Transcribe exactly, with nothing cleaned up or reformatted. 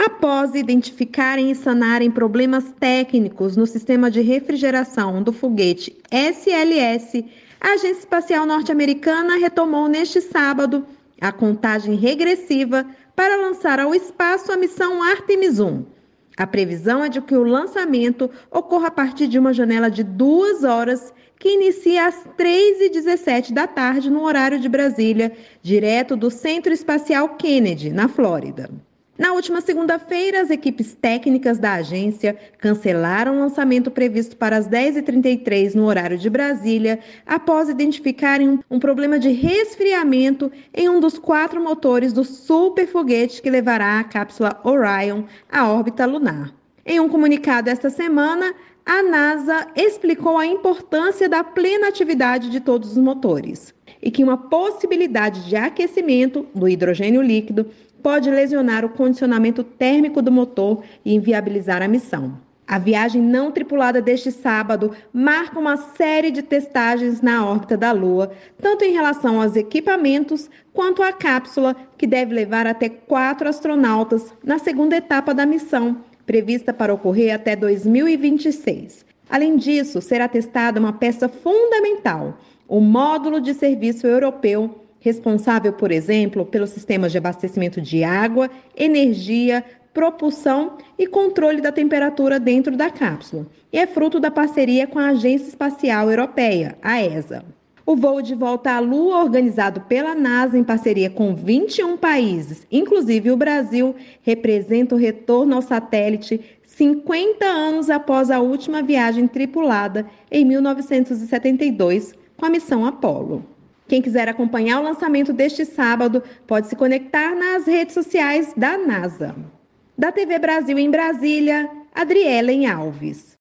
Após identificarem e sanarem problemas técnicos no sistema de refrigeração do foguete S L S, a Agência Espacial Norte-Americana retomou neste sábado a contagem regressiva para lançar ao espaço a missão Artemis um. A previsão é de que o lançamento ocorra a partir de uma janela de duas horas, que inicia às três e dezessete da tarde no horário de Brasília, direto do Centro Espacial Kennedy, na Flórida. Na última segunda-feira, as equipes técnicas da agência cancelaram o lançamento previsto para as dez e trinta e três no horário de Brasília, após identificarem um, um problema de resfriamento em um dos quatro motores do superfoguete que levará a cápsula Orion à órbita lunar. Em um comunicado esta semana, a NASA explicou a importância da plena atividade de todos os motores e que uma possibilidade de aquecimento do hidrogênio líquido pode lesionar o condicionamento térmico do motor e inviabilizar a missão. A viagem não tripulada deste sábado marca uma série de testagens na órbita da Lua, tanto em relação aos equipamentos quanto à cápsula, que deve levar até quatro astronautas na segunda etapa da missão, prevista para ocorrer até dois mil e vinte e seis. Além disso, será testada uma peça fundamental, o módulo de serviço europeu, responsável, por exemplo, pelos sistemas de abastecimento de água, energia, propulsão e controle da temperatura dentro da cápsula, e é fruto da parceria com a Agência Espacial Europeia, a E S A. O voo de volta à Lua, organizado pela NASA em parceria com vinte e um países, inclusive o Brasil, representa o retorno ao satélite cinquenta anos após a última viagem tripulada em mil novecentos e setenta e dois com a missão Apollo. Quem quiser acompanhar o lançamento deste sábado pode se conectar nas redes sociais da NASA. Da T V Brasil em Brasília, Adrielen Alves.